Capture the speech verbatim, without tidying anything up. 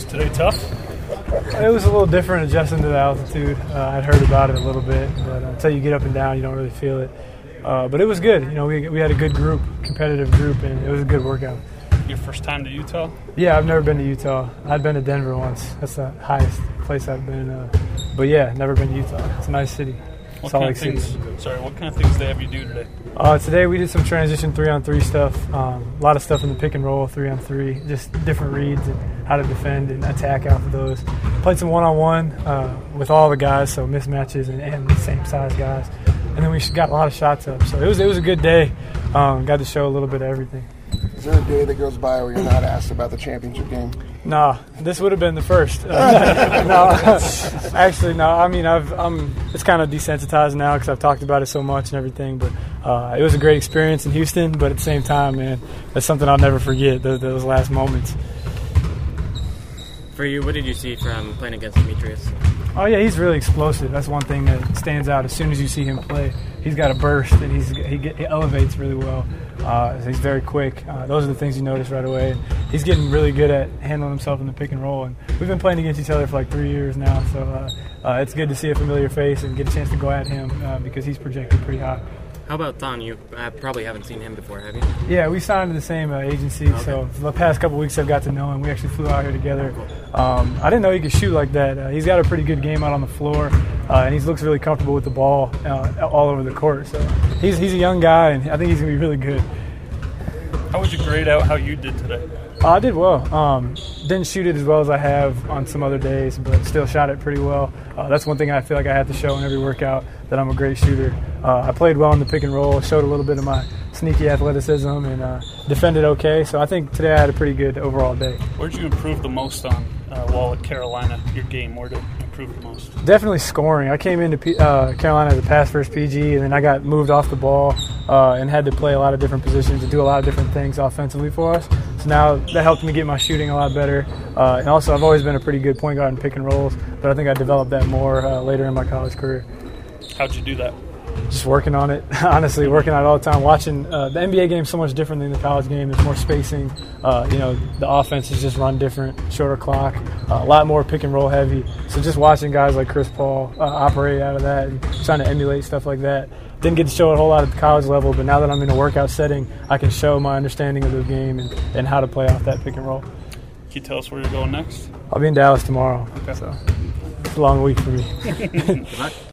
Was today tough? It was a little different adjusting to the altitude. Uh, I'd heard about it a little bit, but until you get up and down, you don't really feel it. Uh, but it was good. You know, we we had a good group, competitive group, and it was a good workout. Your first time to Utah? Yeah, I've never been to Utah. I'd been to Denver once. That's the highest place I've been. Uh, but yeah, never been to Utah. It's a nice city. What Salt kind Lake of things? City. Sorry, what kind of things did they have you do today? Uh, today we did some transition three-on-three stuff. Um, a lot of stuff in the pick and roll, three-on-three, just different reads and how to defend and attack off of those. Played some one-on-one uh, with all the guys, so mismatches and, and the same size guys. And then we got a lot of shots up. So it was it was a good day. Um, got to show a little bit of everything. Is there a day that goes by where you're not asked about the championship game? Nah, this would have been the first. Uh, no, actually, no. I mean, I've, I'm. It's kind of desensitized now because I've talked about it so much and everything. But uh, it was a great experience in Houston. But at the same time, man, that's something I'll never forget. Those, those last moments. For you, what did you see from playing against Demetrius? Oh yeah, he's really explosive. That's one thing that stands out. As soon as you see him play, he's got a burst and he's he, get, he elevates really well. Uh, he's very quick. Uh, those are the things you notice right away. He's getting really good at handling himself in the pick and roll. And we've been playing against each other for like three years now, so uh, uh, it's good to see a familiar face and get a chance to go at him uh, because he's projected pretty high. How about Thon? You uh, probably haven't seen him before, have you? Yeah, we signed to the same uh, agency, okay. So for the past couple weeks I've got to know him. We actually flew out here together. Um, I didn't know he could shoot like that. Uh, he's got a pretty good game out on the floor, uh, and he looks really comfortable with the ball uh, all over the court. So he's he's a young guy, and I think he's going to be really good. How would you grade out how you did today? Uh, I did well. Um, didn't shoot it as well as I have on some other days, but still shot it pretty well. Uh, that's one thing I feel like I have to show in every workout, that I'm a great shooter. Uh, I played well in the pick and roll, showed a little bit of my sneaky athleticism, and uh, defended okay. So I think today I had a pretty good overall day. Where did you improve the most on uh, while at Carolina, your game? Where did you improve the most? Definitely scoring. I came into P- uh, Carolina as a pass-first P G, and then I got moved off the ball uh, and had to play a lot of different positions and do a lot of different things offensively for us. So now that helped me get my shooting a lot better. Uh, and also I've always been a pretty good point guard in pick and rolls, but I think I developed that more uh, later in my college career. How'd you do that? Just working on it, honestly, working on it all the time. Watching uh, the N B A game is so much different than the college game. There's more spacing. Uh, you know, the offense is just run different, shorter clock, uh, a lot more pick and roll heavy. So just watching guys like Chris Paul uh, operate out of that and trying to emulate stuff like that. Didn't get to show it a whole lot at the college level, but now that I'm in a workout setting, I can show my understanding of the game and, and how to play off that pick and roll. Can you tell us where you're going next? I'll be in Dallas tomorrow. Okay. So it's a long week for me. Good luck.